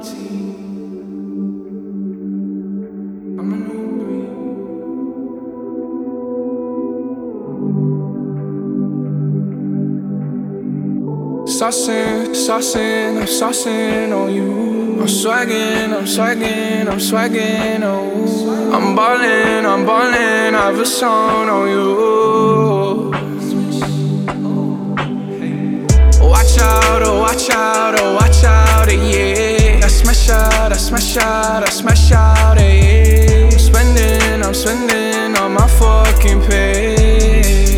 Saucin', I'm saucin' on you. I'm swaggin', oh. I'm ballin', I've a song on you. Watch out, yeah. I smash out, yeah. I'm spending on my fucking pay.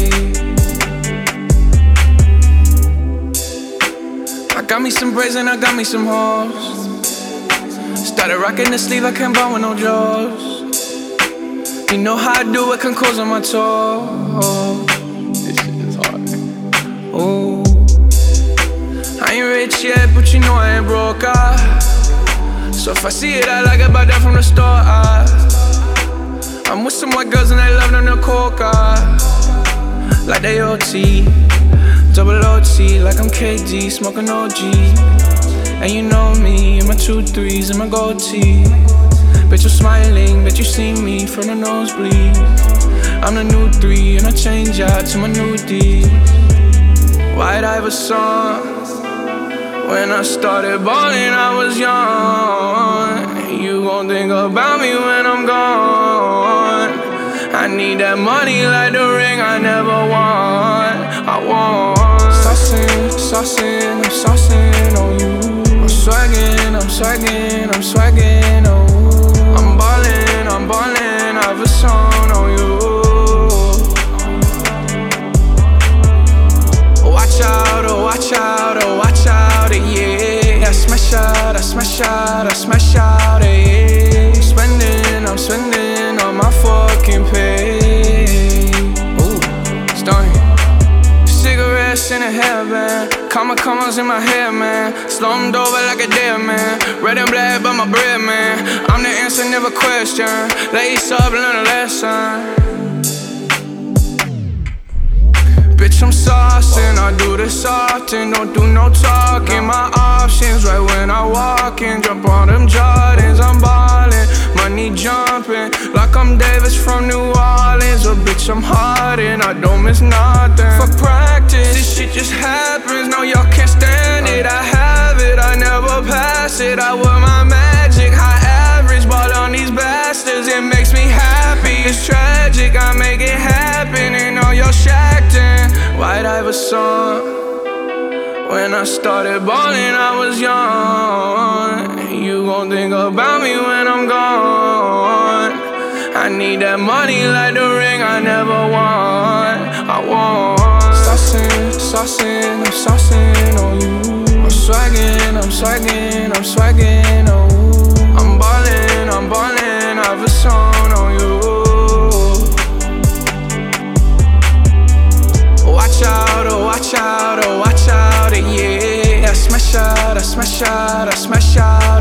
I got me some braids and I got me some hoes. Started rocking the sleeve, I can't buy with no jaws. You know how I do it, can close on my toes. This shit is hard. Ooh. I ain't rich yet, but you know I ain't broke, So if I see it, I like it, buy that from the store, I'm with some white girls and they love them to coca. Like they OT, double OT, like I'm KD, smoking OG. And you know me, in my 2-3s and my gold tee. Bet you're smiling, bet you see me from the nosebleed. I'm the new 3 and I change out to my new D. White Iverson. When I started ballin', I was young. You gon' think about me when I'm gone. I need that money like the ring I never won. I want saucin', I'm saucin' on you. I'm swaggin', oh. I'm ballin', I've a song on you. Watch out, yeah. I smash out, yeah. I'm spending on my fucking pay. Ooh, stunning. Cigarettes in a hairband, commas in my hair, man. Slummed over like a dead man. Red and black, but my bread, man. I'm the answer, never question. Lace up, learn a lesson. Bitch, I'm saucin', I do this often. Don't do no talking, my options right when I walk in. Jump on them Jordans, I'm ballin'. Money jumping, like I'm Davis from New Orleans. Or bitch, I'm hardin', I don't miss nothing. Fuck practice, this shit just happens. No, y'all can't stand it, I have it, I never pass it. I wear my magic, high average, ball on these bastards. It makes me happy, it's tragic, I make it happen. And all y'all shacked in White Iverson. When I started ballin', I was young. You gon' think about me when I'm gone. I need that money like the ring I never won. I want saucin', I'm saucin' on you. I'm swaggin', oh. I'm ballin', I've a song on you. Watch out, yeah. I smash out,